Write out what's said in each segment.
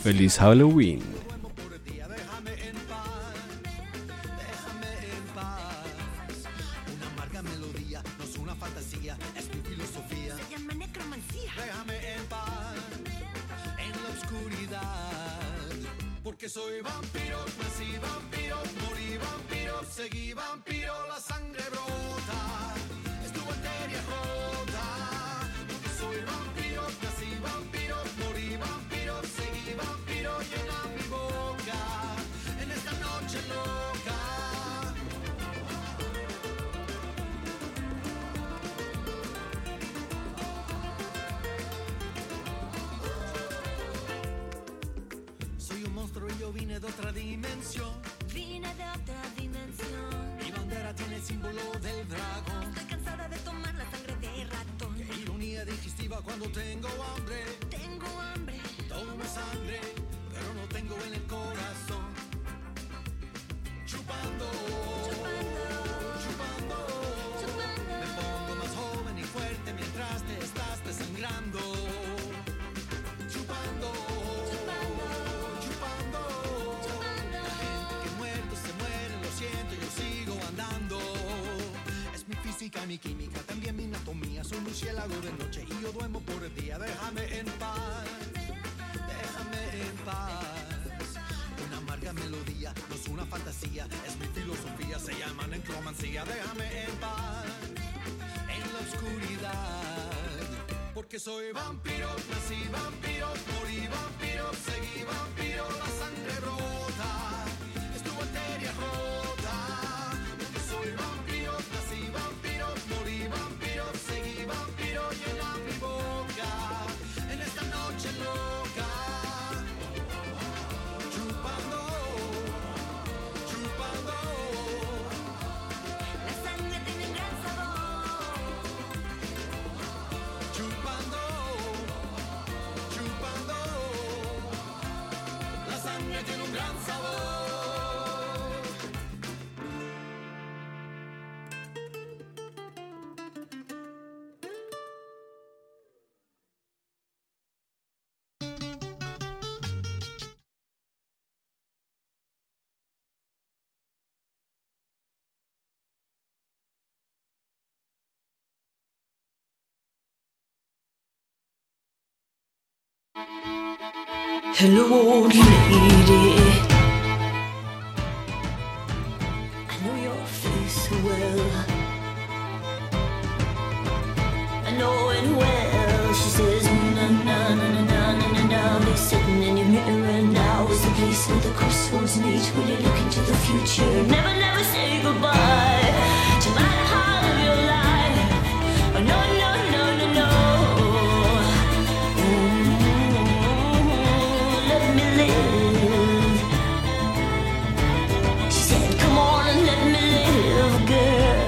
Feliz Halloween. Porque soy vampiro, nací vampiro, morí vampiro, seguí vampiro, la sangre brota, es tu arteria rota. Porque soy vampiro, nací vampiro, morí vampiro, seguí vampiro, llena mi boca en esta noche loca. Soy un monstruo y yo vine de otra dimensión. Vine de otra dimensión. Mi bandera tiene el símbolo del dragón. Estoy cansada de tomar la sangre de ratón. Qué ironía digestiva cuando tengo hambre. Tengo hambre. Tomo sangre, pero no tengo en el corazón. Chupando, Chupando, chupando, chupando. me pongo más joven y fuerte mientras te estás desangrando. Chupando, Chupando, chupando, chupando. la gente que muerto se muere, lo siento, yo sigo andando. Es mi física, mi química, también mi anatomía. Soy murciélago de noche y yo duermo por el día. Déjame en paz, déjame en paz. Una amarga melodía, no es una fantasía, es mi filosofía, se llama necromancía. Déjame en paz, en la oscuridad. Porque soy vampiro, nací vampiro, morí vampiro, seguí vampiro, la sangre brota, es tu arteria rota. Porque soy vampiro, nací vampiro, morí vampiro, seguí vampiro, llena mi boca en esta noche loca. Chupando, chupando, La sangre tiene un gran sabor. chupando, chupando, la sangre tiene un gran sabor. Hello, old lady. I know your face so well. I know it well. She says, na na na na na na na na. Be sitting in your mirror now. Is the place where the crossroads meet when you look into the future. Never, never say goodbye to my part of your life. Oh, no, no, no, no, no. Let me live. She said, come on and let me live, girl.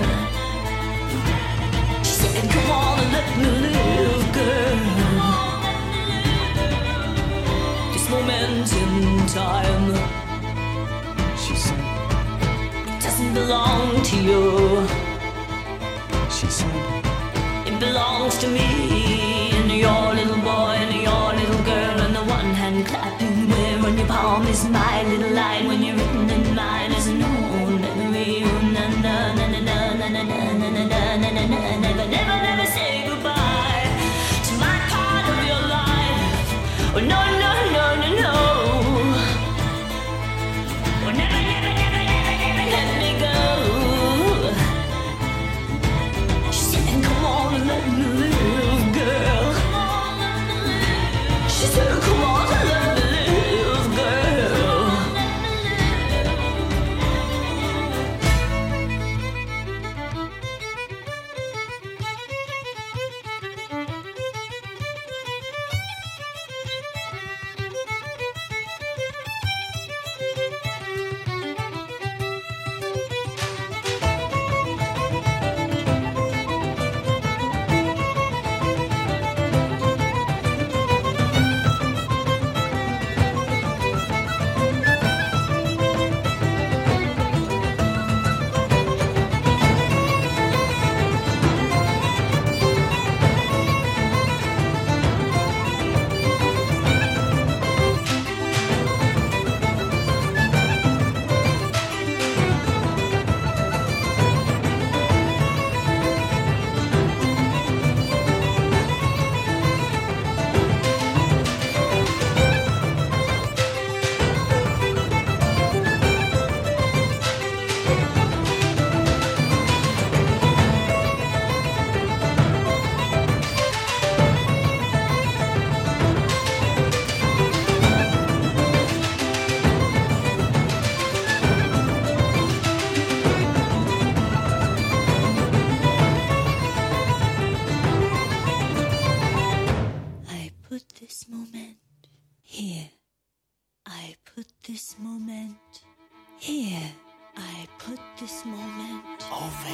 She said, come on and let me live, girl. This moment in time, She said, it doesn't belong to you. she said, It belongs to me and your little boy and your little girl. And the one hand clapping where on your palm is my little line. When you're written in mine is an old memory. Oh, na na na na na na na na na na na na na. Never, never, never say goodbye to my part of your life. Oh, no, no, no, no, no. Oh, never, never, never, never, never let me go. She said, come on and let me live, girl. She said, come on and let me live, girl. I put this moment here. I put this moment Over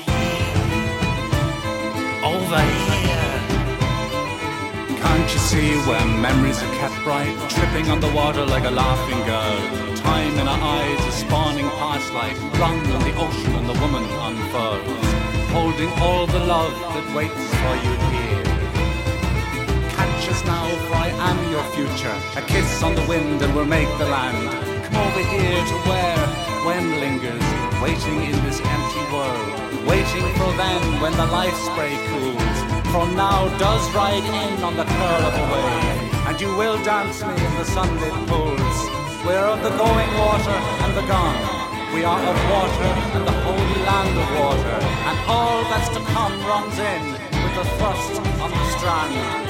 here. Can't you see where memories are kept bright, tripping on the water like a laughing girl? Time in our eyes is spawning past light, blonde on the ocean and the woman unfurls, holding all the love that waits for you here. Catch us now, for I am your future. A kiss on the wind and we'll make the land. Come over here to where when lingers, waiting in this empty world, waiting for then when the life spray cools. For now does ride in on the curl of a wave, and you will dance me in the sunlit pools. We're of the going water and the gone. We are of water and the holy land of water, and all that's to come runs in with the thrust on the strand.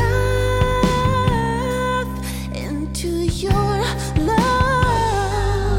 Your love.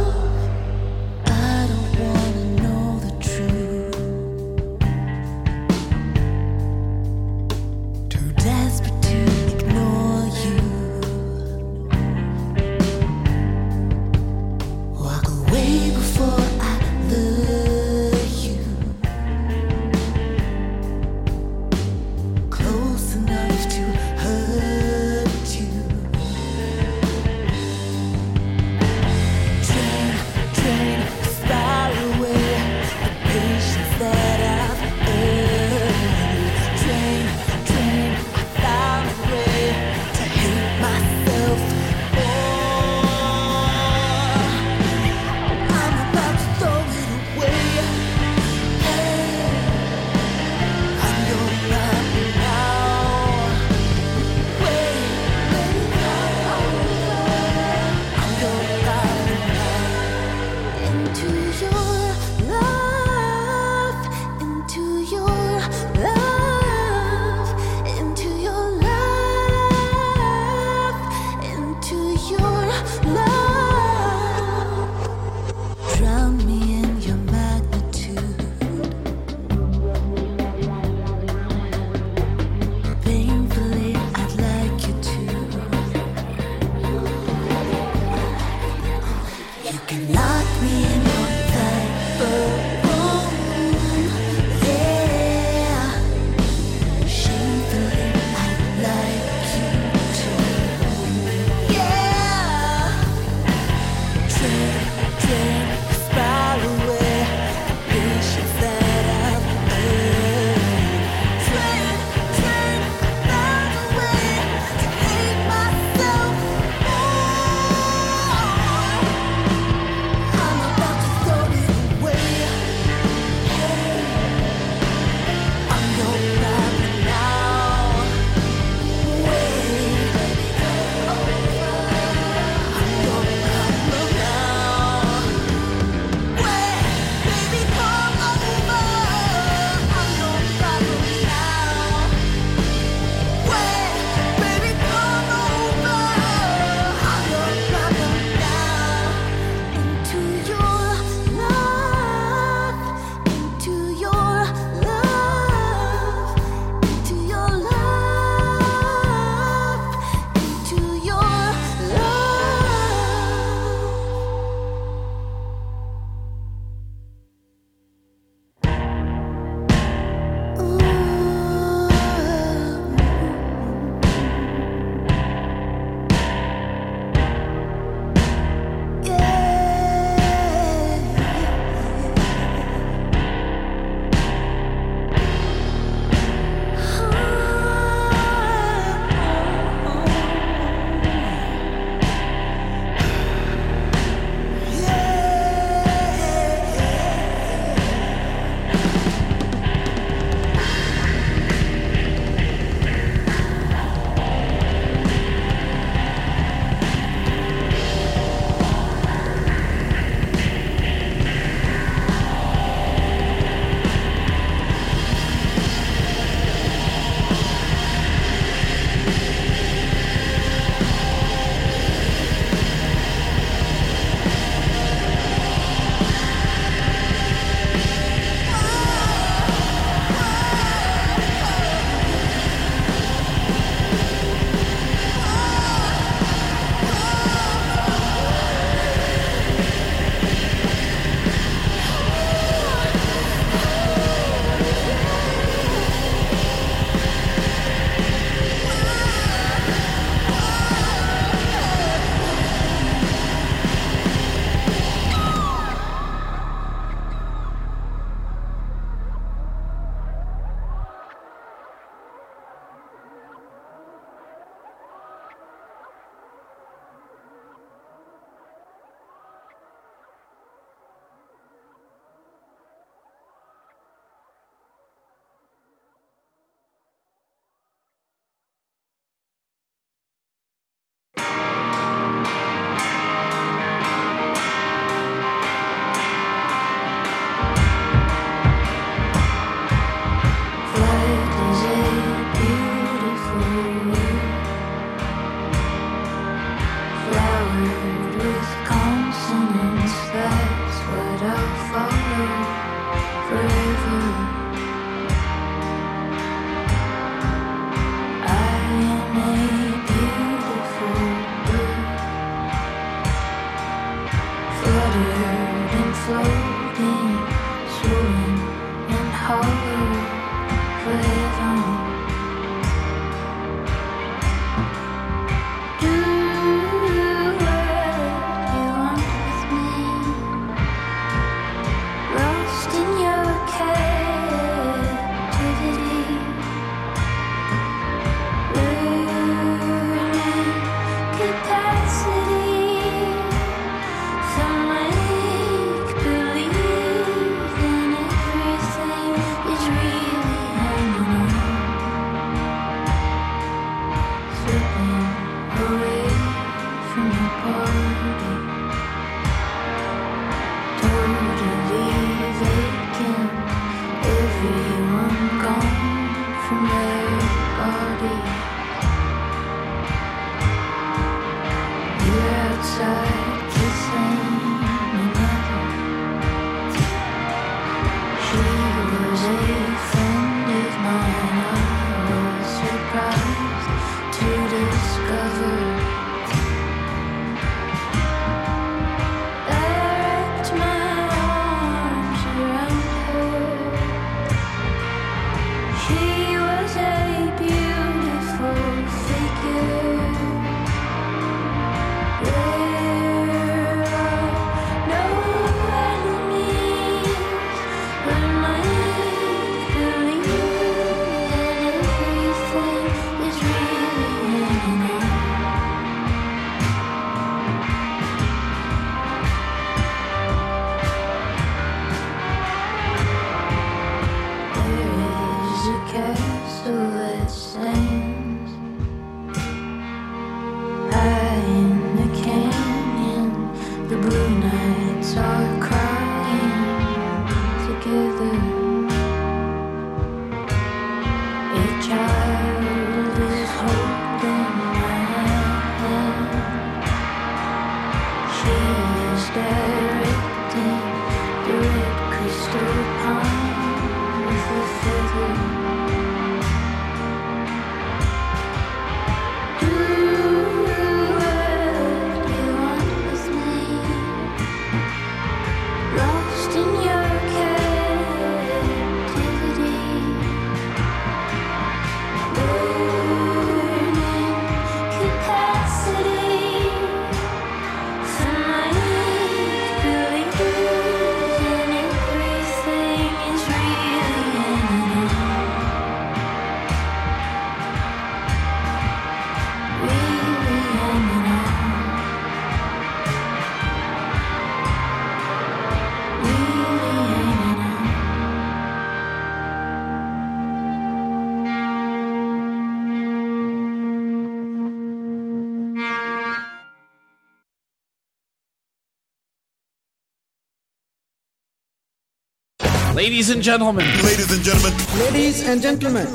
Ladies and gentlemen. Ladies and gentlemen. Ladies and gentlemen.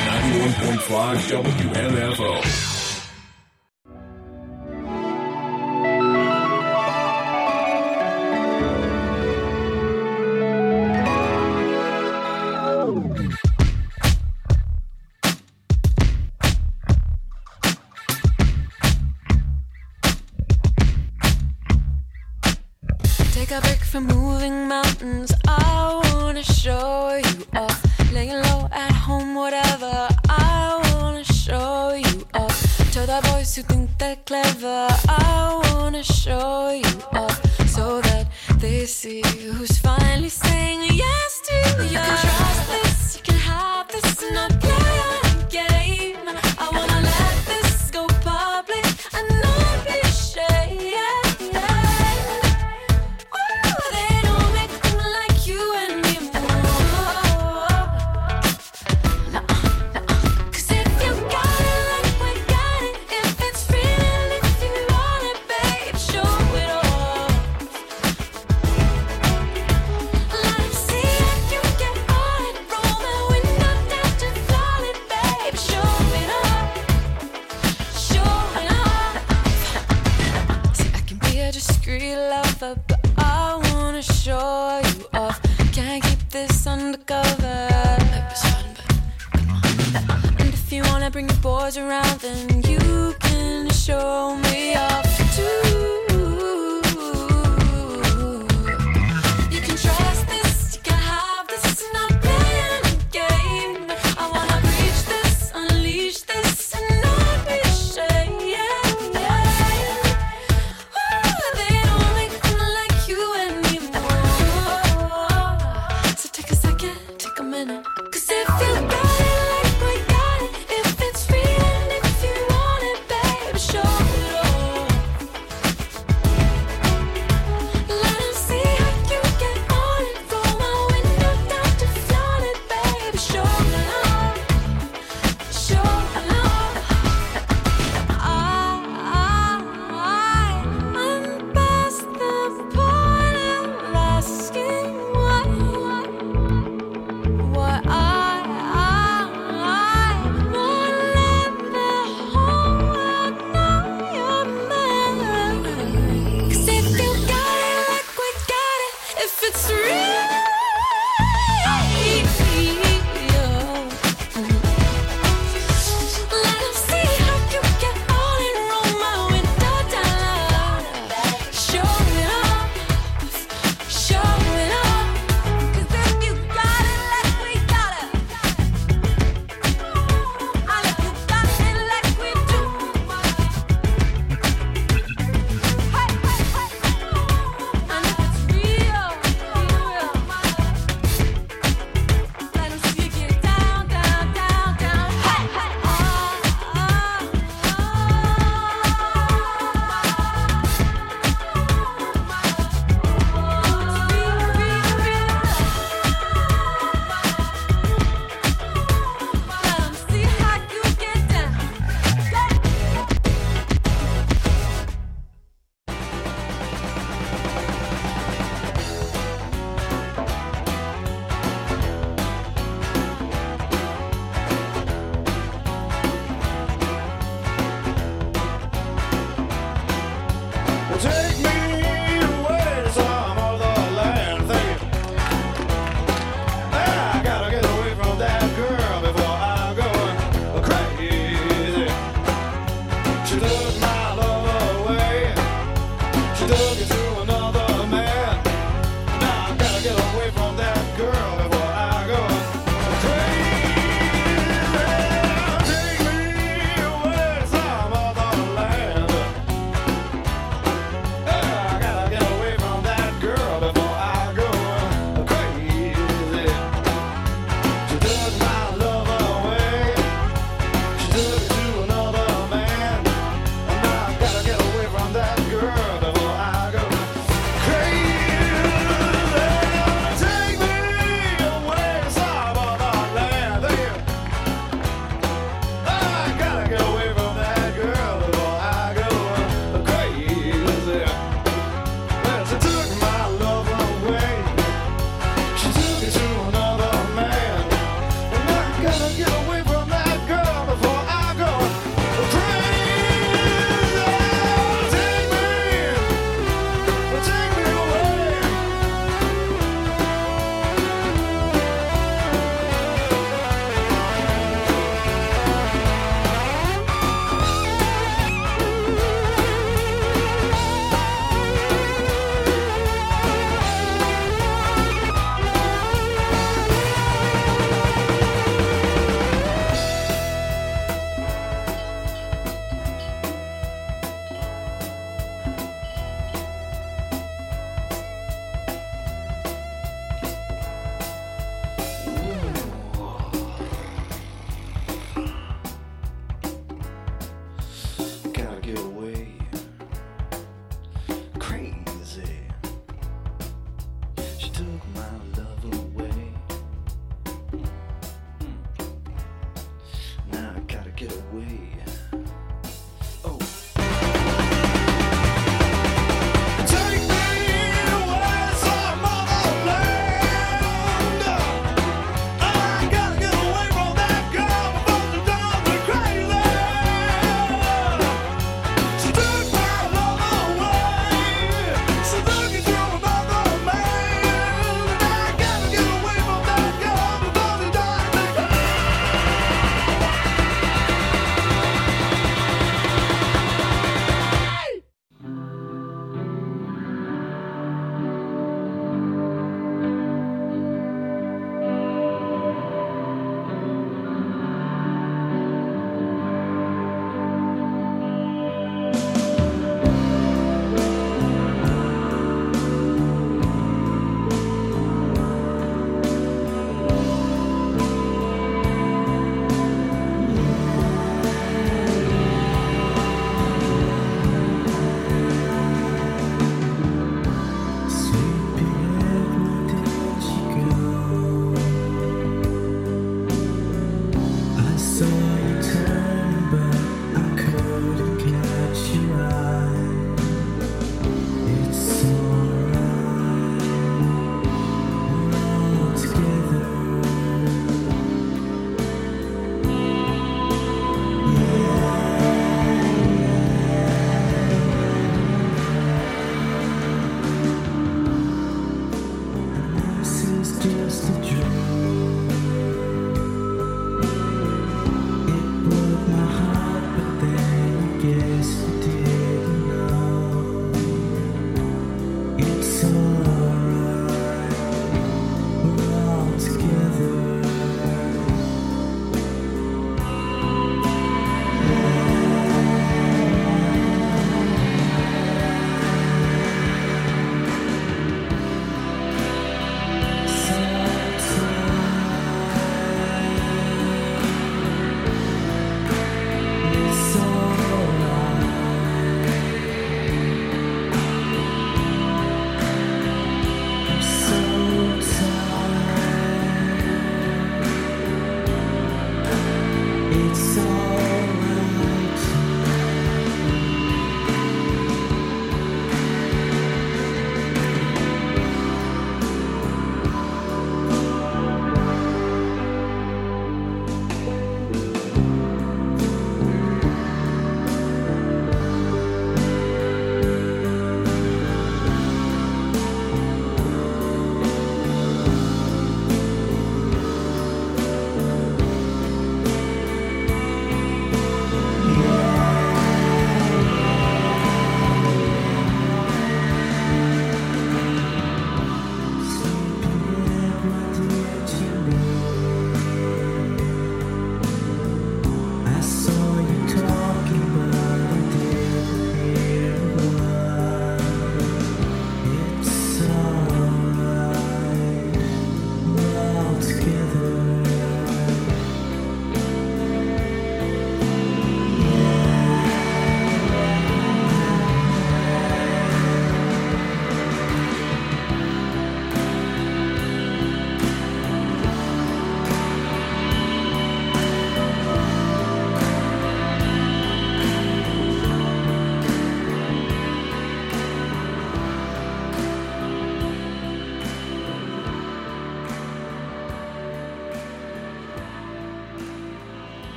91.5 WMFO. Take a break from moving mountains. I wanna show you off. Laying low at home, whatever. I wanna show you off. To the boys who think they're clever, I wanna show you off. So that they see who's finally saying yes to you. You can trust this, you can have this, and not play a game. I wanna let this go public and not be ashamed. But I wanna show you off. Can't keep this undercover. It's fun, but come on. And if you wanna bring your boys around, then you can show me off too. You can trust this, you can have this, not play minute. 'Cause if you got it like we got it, if it's free and if you want it, baby, show it off. Let 'em see how you get on it. Roll my window down to flaunt it, baby, show it off. Show it off. I'm past the point of asking what I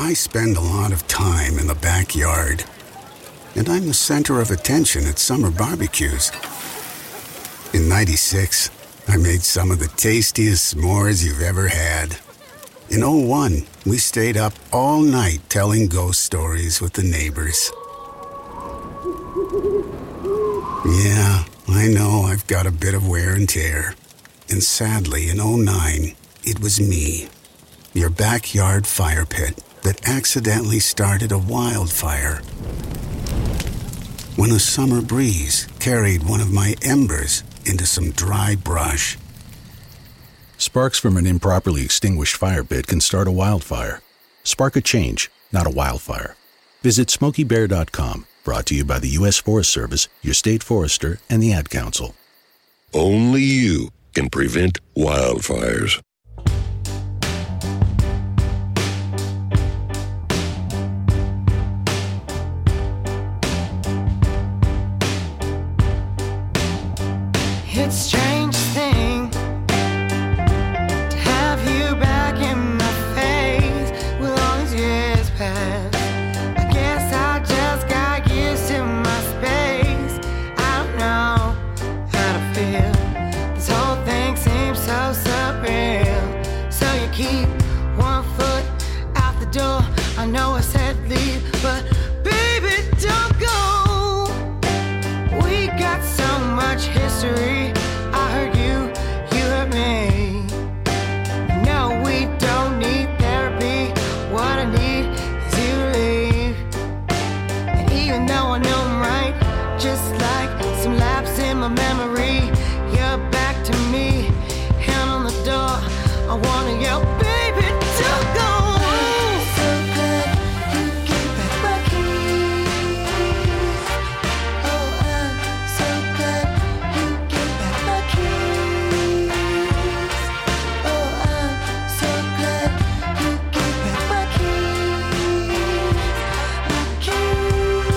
I spend a lot of time in the backyard. And I'm the center of attention at summer barbecues. In '96, I made some of the tastiest s'mores you've ever had. In '01, we stayed up all night telling ghost stories with the neighbors. Yeah, I know I've got a bit of wear and tear. And sadly, in '09, it was me, your backyard fire pit, that accidentally started a wildfire. When a summer breeze carried one of my embers into some dry brush. Sparks from an improperly extinguished fire pit can start a wildfire. Spark a change, not a wildfire. Visit SmokeyBear.com, brought to you by the U.S. Forest Service, your state forester, and the Ad Council. Only you can prevent wildfires. It's a strange thing to have you back in my face with all these years past. I guess I just got used to my space. I don't know how to feel. This whole thing seems so surreal. So you keep one foot out the door. I know I said leave, but baby, don't go. We got so much history. I heard you heard me. No, we don't need therapy. What I need is you to leave. And even though I know I'm right, just like some lapse in my memory, you're back to me. Hand on the door, I wanna yell, baby, don't go. So good, you gave back my keys. Oh, I'm so good, you gave back my keys. Oh, I'm so good, you gave back my keys. My keys.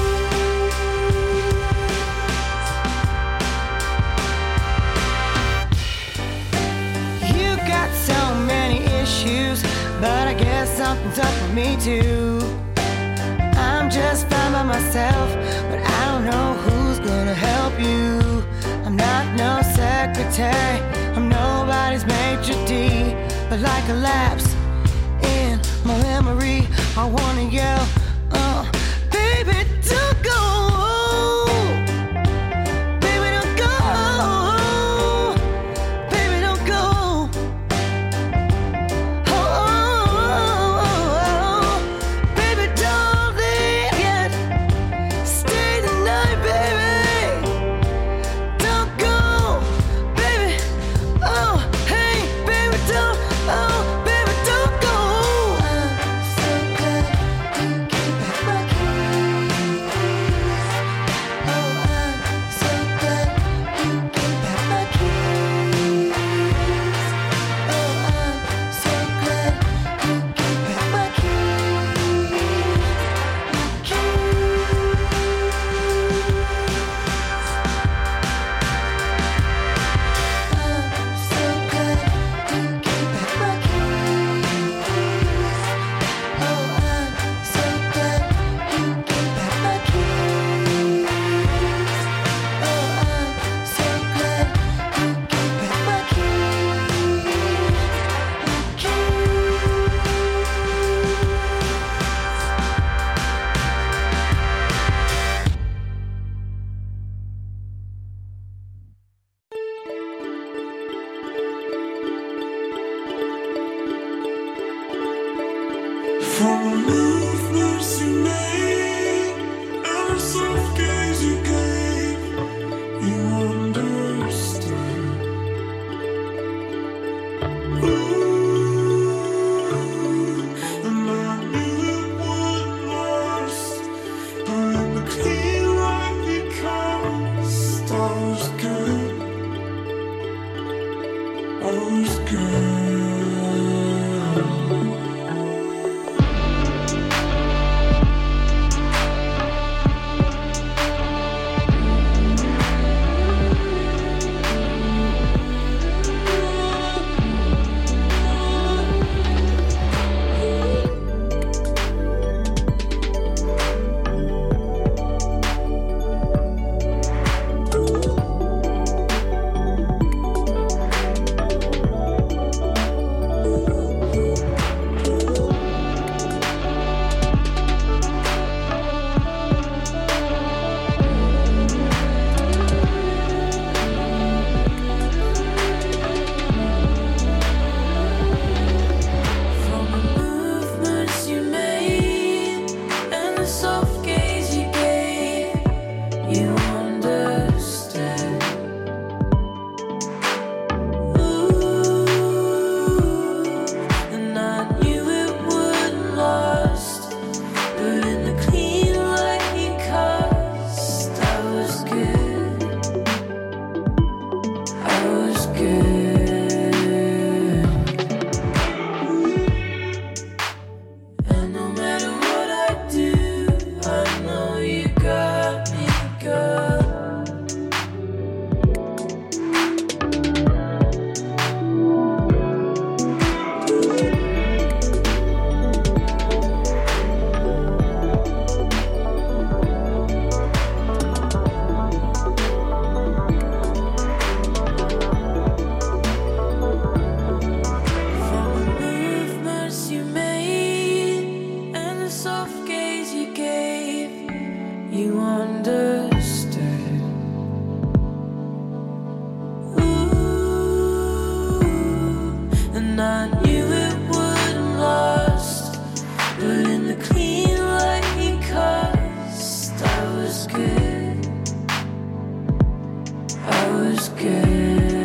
You got so many issues, but I guess something's up with me too. I'm just fine by myself, but I don't know who's gonna help you. I'm not no secretary, I'm nobody's maitre d', but like a lapse in my memory, I wanna yell, baby, don't go. Baby, don't go. Baby, don't go. Baby, don't leave yet. Stay the night, baby. Don't go, baby. Oh, hey, baby, don't. Oh, baby, don't go. I'm so good, you gave back my keys. Oh, I'm so good, you gave back my keys. Oh, I'm so good, you gave back my keys. My For the movements you made and the soft gaze you gave, you understood. Ooh, and I knew it wasn't lost, but in the clean light because I was good. I was good. good. And no matter what I do, I know you got me, girl. You understood. Ooh, and I knew it wouldn't last, but in the clean light you cast, I was good. I was good.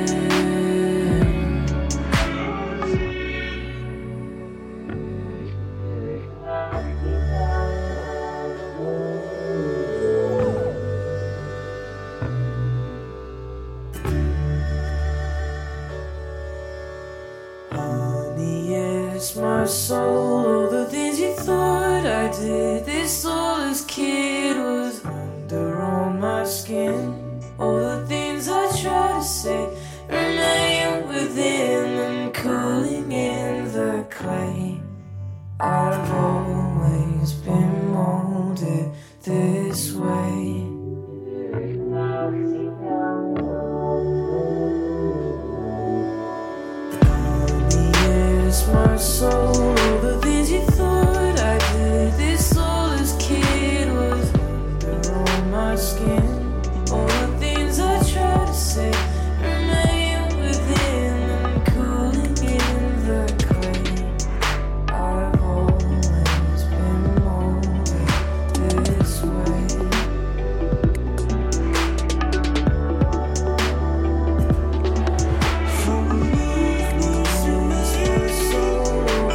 My soul, all the things you thought I did, this soulless kid was under on my skin. All the things I try to say remain within and cooling in the clay. I've always been molded this way. My soul, all the things you thought I did, this soulless kid was under on my skin. All the things I try to say remain within and cooling in the clay. I've always been molded this way. From the movements in my soul,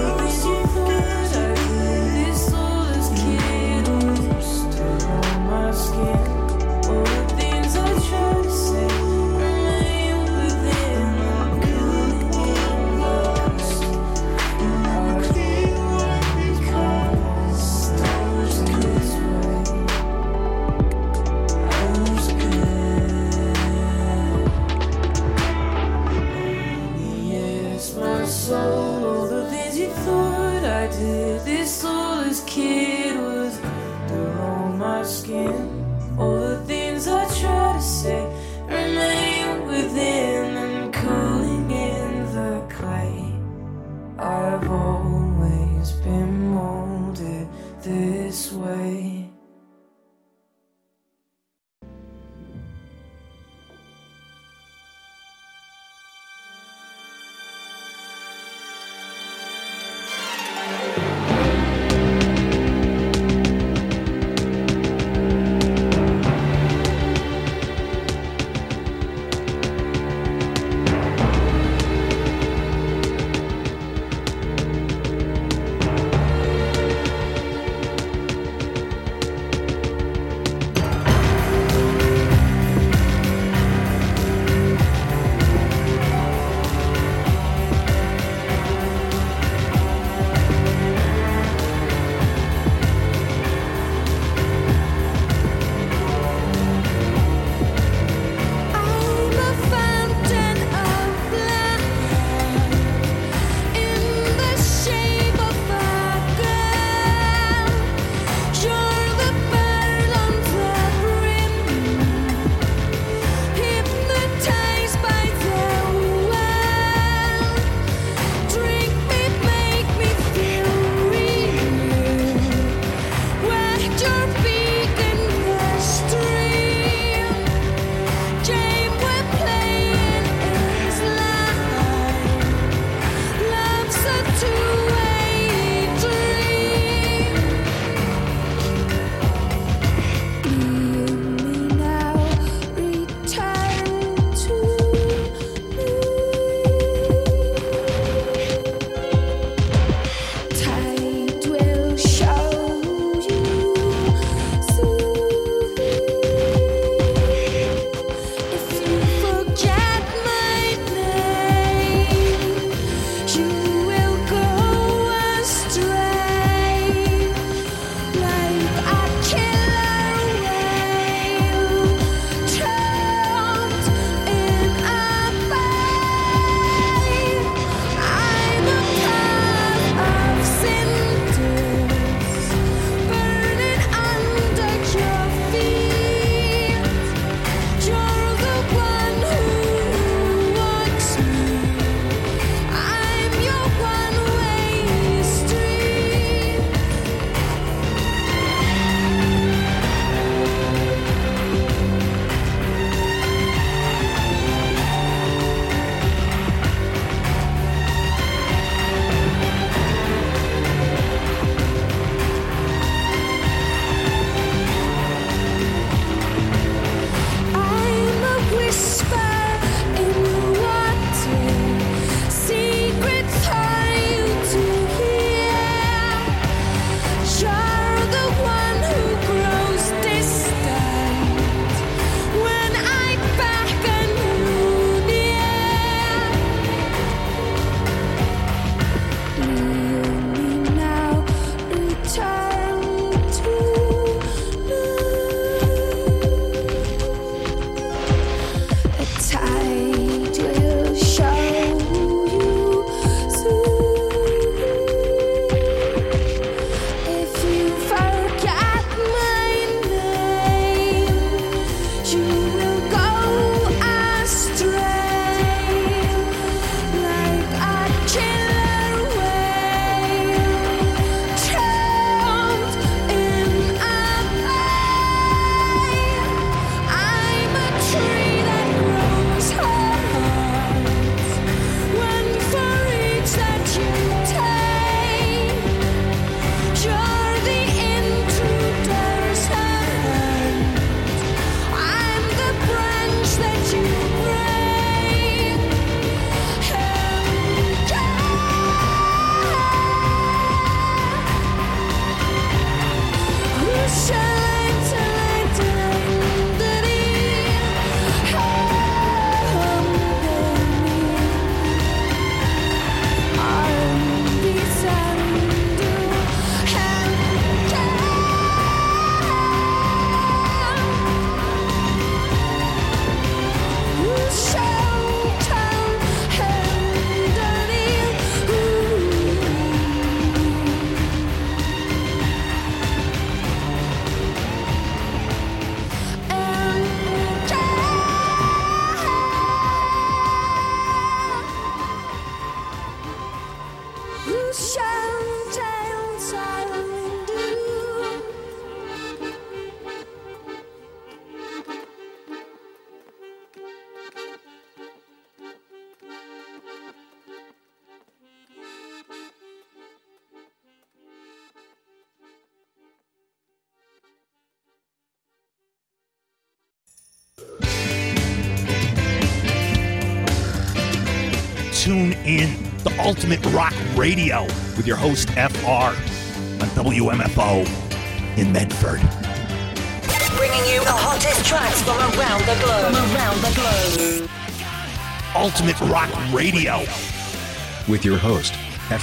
tune in to Ultimate Rock Radio with your host, FR, on WMFO in Medford. Bringing you the hottest tracks from around the globe. Ultimate Rock Radio. With your host,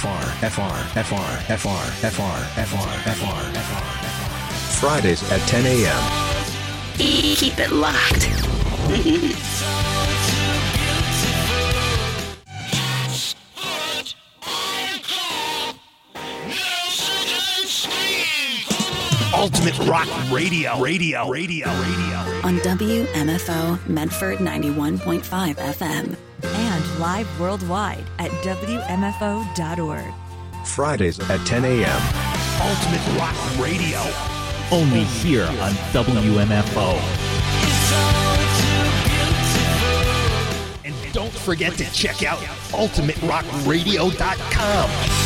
Fridays at 10 a.m. Keep it locked. Ultimate Rock Radio. On WMFO Medford 91.5 FM. And live worldwide at WMFO.org. Fridays at 10 a.m. Ultimate Rock Radio. Only here on WMFO. And don't forget to check out UltimateRockRadio.com.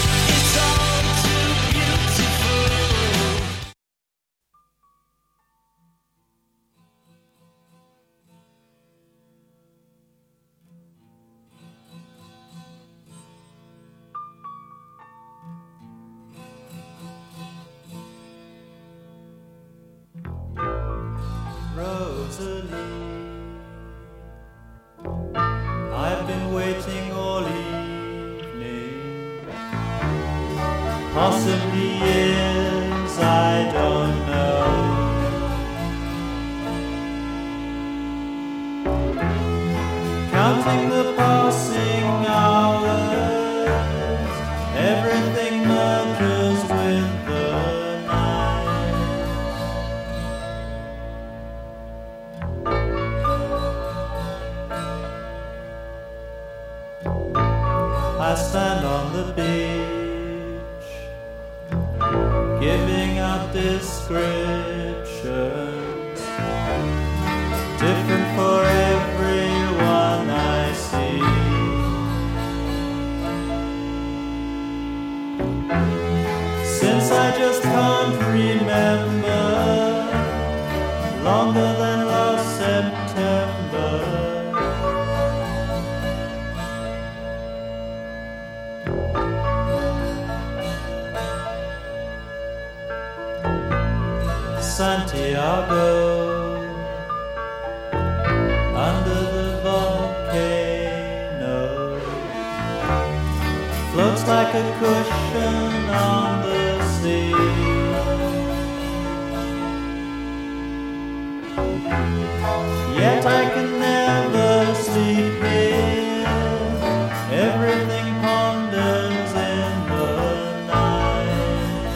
I've been waiting all evening, possibly years, I don't know. Counting the passing hours, everything merges with the I stand on the beach, giving out descriptions, different for everyone I see. Since I just can't remember, longer than last September. Santiago, under the volcano, floats like a cushion on the sea. Yet I can never sleep here, everything ponders in the night.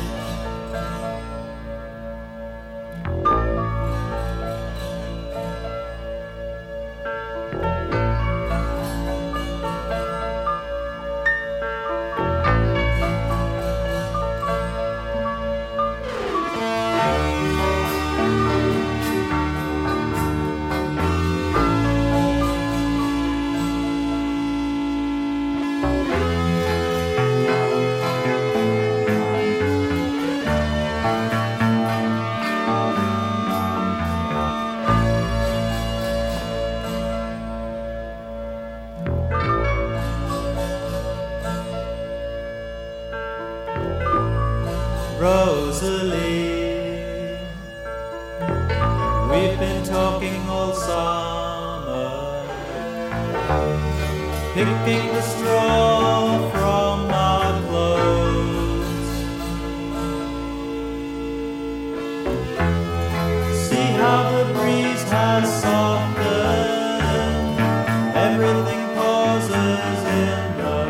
Rosalie, we've been talking all summer, picking the straw from our clothes. See how the breeze has softened, everything pauses in the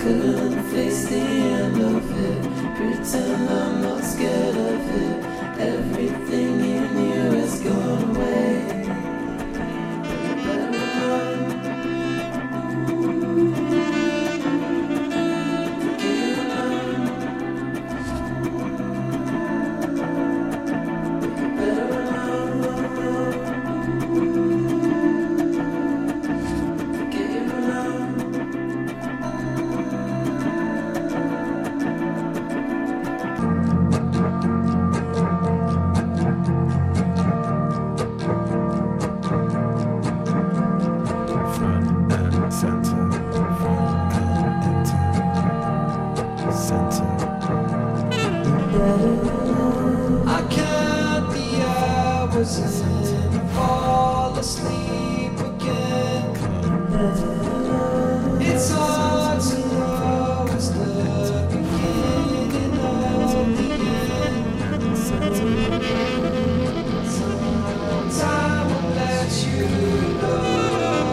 couldn't face the end of it. Pretend I'm not scared of it. Everything you knew has gone away. You better run. I count the hours and fall asleep again. It's hard to know it's the beginning of the end. Time will let you go.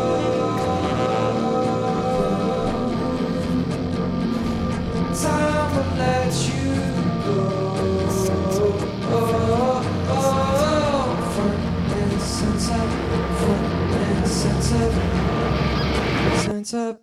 Time will let you go. Sense up.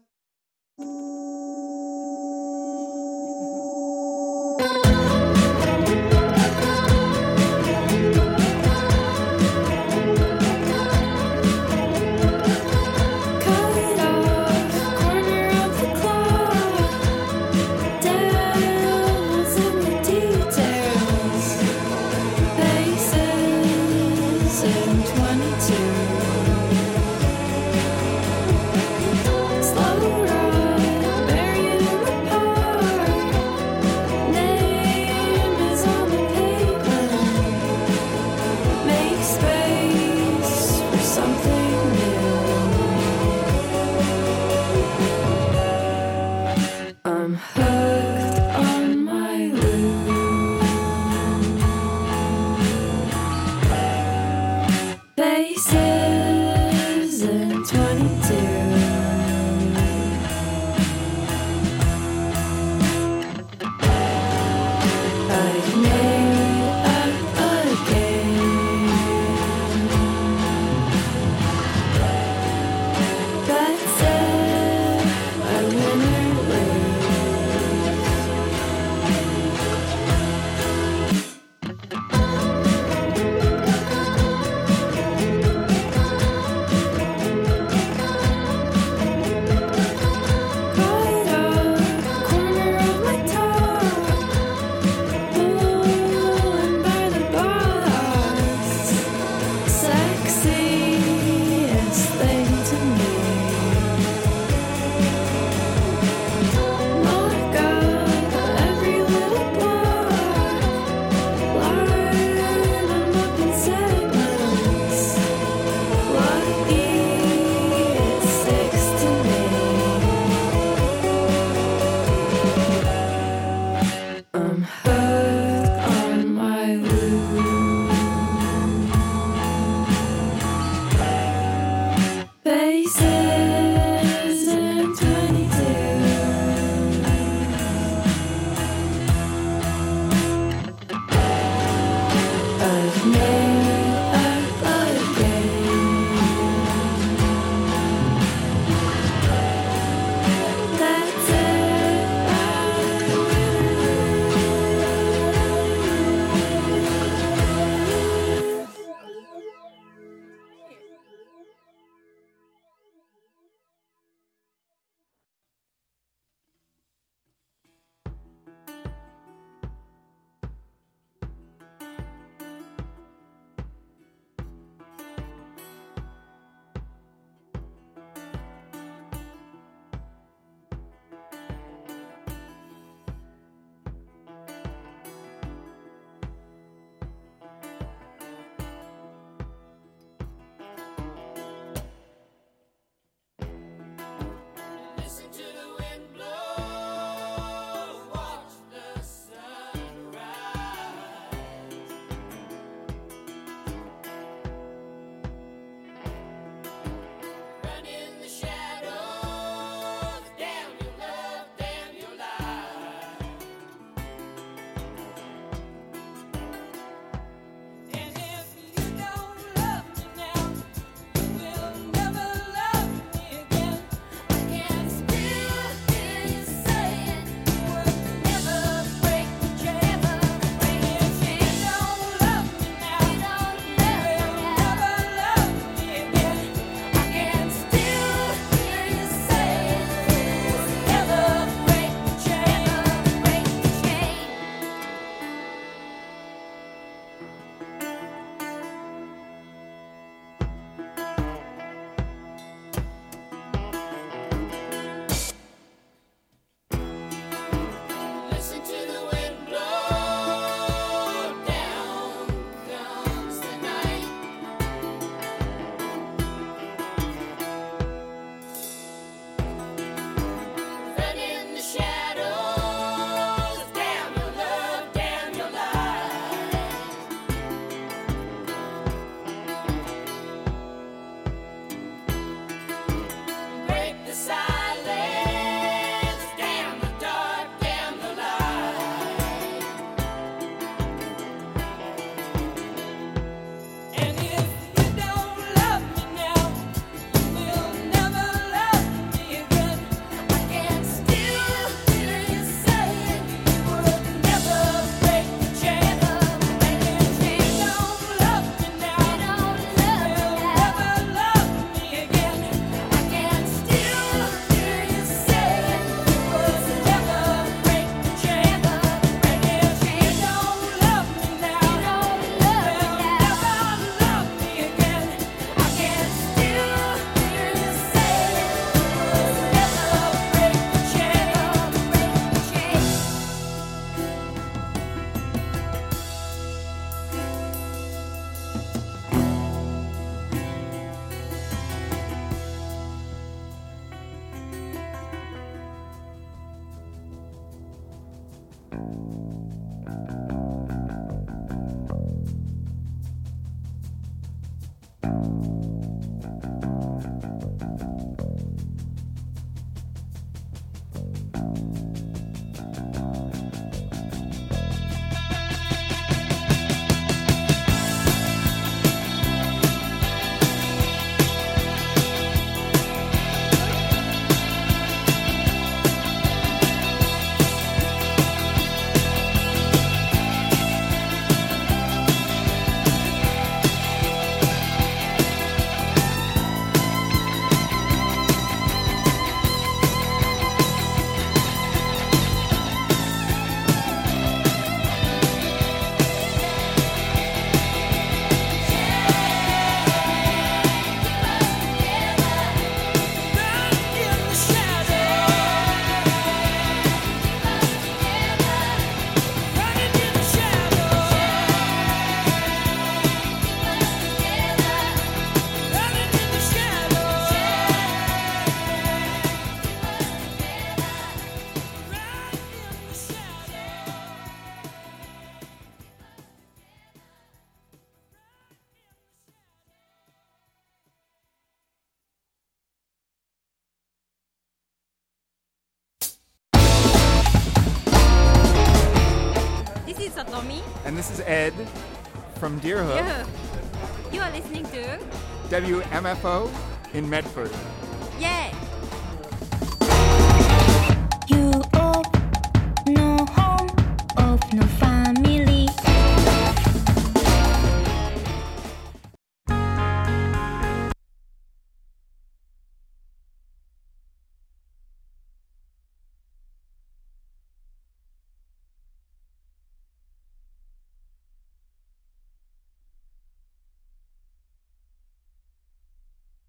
this is Ed from Deerhook. Yeah. You are listening to WMFO in Medford. Yeah.